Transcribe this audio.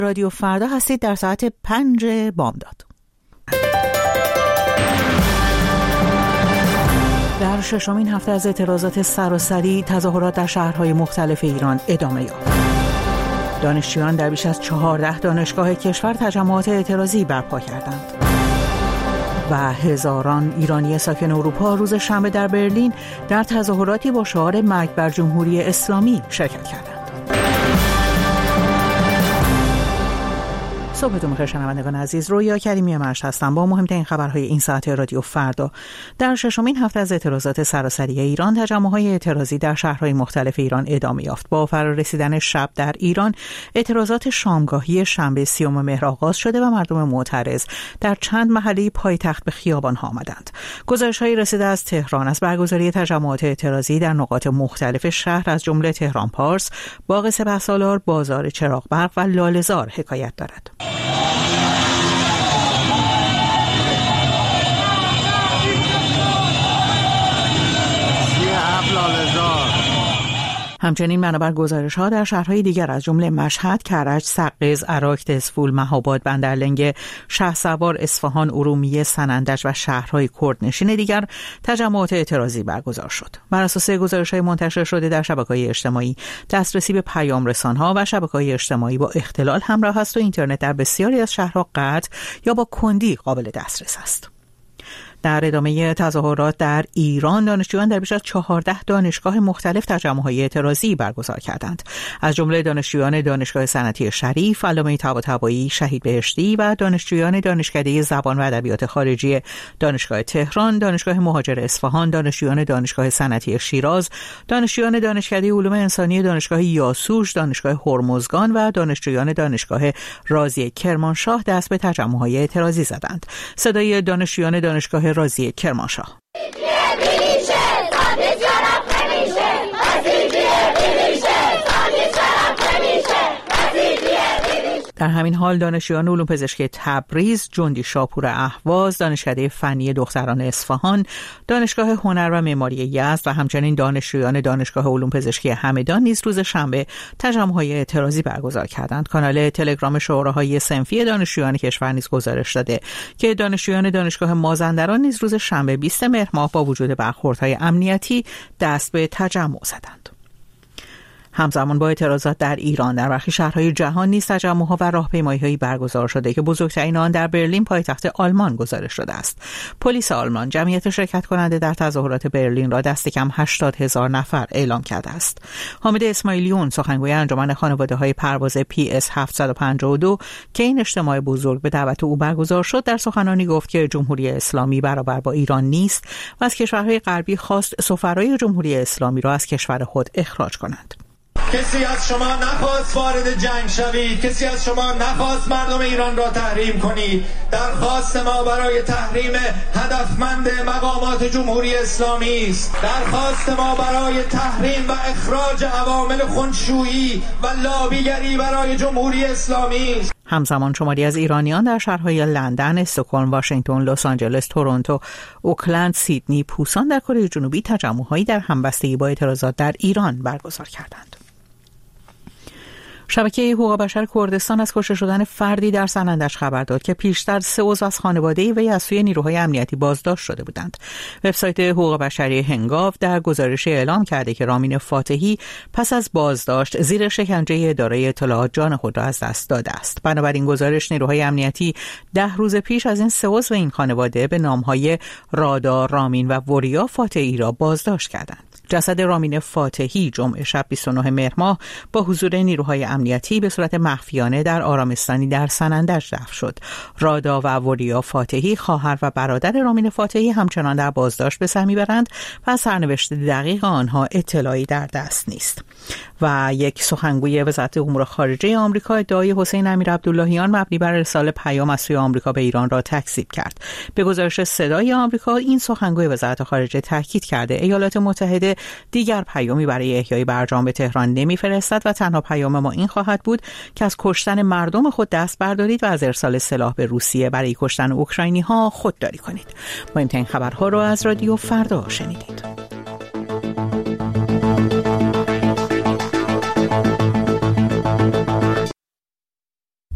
رادیو فردا هستید در ساعت 5 بامداد. در ششمین هفته از اعتراضات سراسری، تظاهرات در شهرهای مختلف ایران ادامه یافت. دانشجویان در بیش از 14 دانشگاه کشور تجمعات اعتراضی برپا کردند و هزاران ایرانی ساکن اروپا روز شنبه در برلین در تظاهراتی با شعار مرگ بر جمهوری اسلامی شرکت کردند. صبحتون بخیر شنوندگان عزیز، رویا کریمی مشت هستم با مهمترین خبرهای این ساعت رادیو فردا. در ششمین هفته از اعتراضات سراسری ایران، تجمع‌های اعتراضی در شهرهای مختلف ایران ادامه یافت. با فرارسیدن شب در ایران، اعتراضات شامگاهی شنبه 30 مهر آغاز شده و مردم معترض در چند محله پایتخت به خیابان‌ها آمدند. گزارش‌هایی رسیده از تهران از برگزاری تجمعات اعتراضی در نقاط مختلف شهر از جمله تهران پارس، باغ سپهسالار، بازار چراغبرق و لاله‌زار حکایت دارد. همچنین بنابر گزارش‌ها در شهرهای دیگر از جمله مشهد، کرج، سقز، عراق، تزفول، مهاباد، بندرلنگ، شهرسوار، اصفهان، ارومیه، سنندج و شهرهای کردنشین دیگر تجمعات اعتراضی برگزار شد. بر اساس گزارش‌های منتشر شده در شبکه‌های اجتماعی، دسترسی به پیام رسان‌ها و شبکه‌های اجتماعی با اختلال همراه است و اینترنت در بسیاری از شهرها قطع یا با کندی قابل دسترس است. در ادامه تظاهرات در ایران، دانشجویان در بیش از 14 دانشگاه مختلف تجمع‌های اعتراضی برگزار کردند. از جمله دانشجویان دانشگاه صنعتی شریف، علامه طباطبایی شهید بهشتی و دانشجویان دانشکده زبان و ادبیات خارجی دانشگاه تهران، دانشگاه مهاجر اصفهان، دانشجویان دانشگاه صنعتی شیراز، دانشجویان دانشکده علوم انسانی دانشگاه یاسوج، دانشگاه هرمزگان و دانشجویان دانشگاه رازی کرمانشاه دست به تجمع‌های اعتراضی زدند. صدای دانشجویان دانشگاه رازی کرمانشاه: در همین حال دانشجویان علوم پزشکی تبریز، جندی شاپور اهواز، دانشکده فنی دختران اصفهان، دانشگاه هنر و معماری یزد و همچنین دانشجویان دانشگاه علوم پزشکی همدان نیز روز شنبه تجمع‌های اعتراضی برگزار کردند. کانال تلگرام شوراهای صنفی دانشجویان کشور نیز گزارش داده که دانشجویان دانشگاه مازندران نیز روز شنبه 20 مهر ماه با وجود برخوردهای امنیتی دست به تجمع زدند. همزمان با اعتراضات در ایران، در برخی شهرهای جهان نیز تجمع‌ها و راهپیمایی‌هایی برگزار شده که بزرگترین آن در برلین پایتخت آلمان گزارش شده است. پلیس آلمان جمعیت شرکت کننده در تظاهرات برلین را دست کم 80,000 نفر اعلام کرده است. حامد اسماعیلیون، سخنگوی انجمن خانواده‌های پرواز PS 752 که این اجتماع بزرگ به دعوت او برگزار شد، در سخنرانی گفت که جمهوری اسلامی برابر با ایران نیست و از کشورهای غربی خواست سفرای جمهوری اسلامی را از کشور خود اخراج کنند. کسی از شما نخواست وارد جنگ شوید، کسی از شما نخواست مردم ایران را تحریم کنید. درخواست ما برای تحریم هدفمند مقامات جمهوری اسلامی است. درخواست ما برای تحریم و اخراج عوامل خونشویی و لابیگری برای جمهوری اسلامی است. همزمان شماری از ایرانیان در شهرهای لندن، استکهلم، واشنگتن، لس آنجلس، تورنتو، اوکلند، سیدنی، پوسان در کره جنوبی تجمع‌هایی در همبستگی با اعتراضات در ایران برگزار کردند. شبکه حقوق بشر کردستان از کشته شدن فردی در سنندج خبر داد که پیشتر 3 عضو از خانواده وی از سوی نیروهای امنیتی بازداشت شده بودند. وبسایت حقوق بشری هنگاو در گزارش اعلام کرده که رامین فاتحی پس از بازداشت زیر شکنجه اداره اطلاعات جان خود را از دست داده است. بنابراین گزارش نیروهای امنیتی 10 روز پیش از این 3 عضو این خانواده به نامهای رادا، رامین و وریا فاتحی را بازداشت کردند. جسد رامین فاتحی جمعه شب 29 مهر ماه با حضور نیروهای امنیتی به صورت مخفیانه در آرامستانی در سنندج دفن شد. رادا و وریا فاتحی، خواهر و برادر رامین فاتحی، همچنان در بازداشت به سر میبرند و سرنوشت دقیق آنها اطلاعی در دست نیست. و یک سخنگوی وزارت امور خارجه آمریکا ادعای حسین امیرعبداللهیان مبنی بر ارسال پیام از سوی آمریکا به ایران را تکذیب کرد. به گزارش صدای آمریکا، این سخنگوی وزارت خارجه تاکید کرده ایالات متحده دیگر پیامی برای احیای برجام به تهران نمیفرستد و تنها پیام ما این خواهد بود که از کشتن مردم خود دست بردارید و از ارسال سلاح به روسیه برای کشتن اوکراینی ها خودداری کنید. مهمترین خبرها را از رادیو فردا شنیدید.